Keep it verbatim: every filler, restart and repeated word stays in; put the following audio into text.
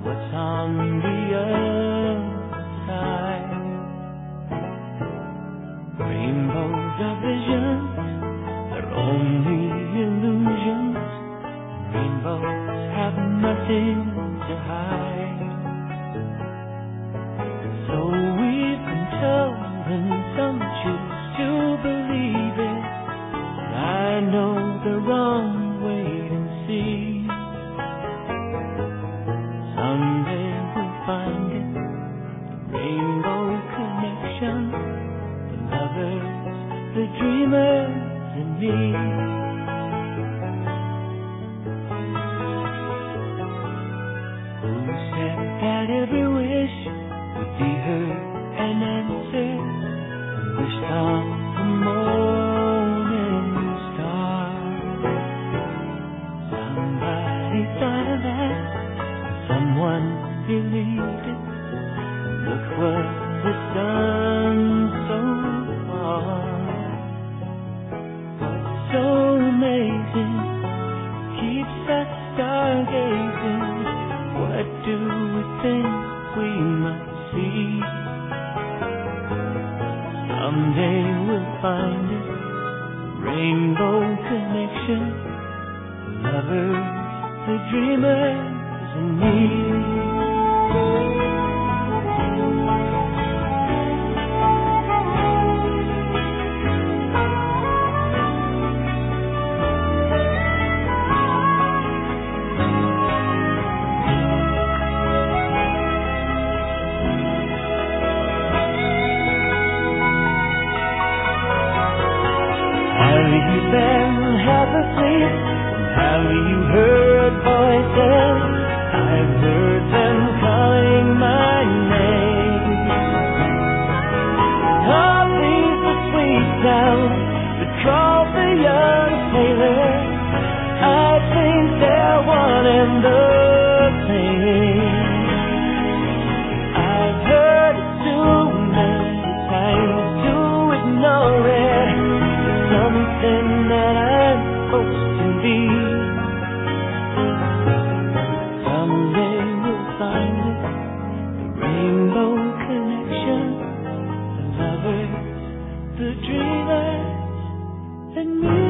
what's on the other side. Rainbows are visions, they're only illusions. Rainbows have nothing to hide. So we've been told, and some choose to believe it. I know the wrong way to see. Someday we'll find it, the rainbow connection, the lovers, the dreamers, and me. Who said that every wish would be heard and answered? Wished on the morning star. Somebody thought of that, someone believed it. Look what it's done so far. What's so amazing keeps us stargazing. What do we think we might see? Someday we'll find it, rainbow connection, lovers, the dreamers, and me. Have you been half asleep? Have you heard voices? I've heard them calling my name. Are these the sweet sounds that call the young sailor? I think they're one and the same. I've heard it too many times to ignore it. Something that I'm supposed to be. Someday we'll find it, the rainbow connection, the lovers, the dreamers, and me.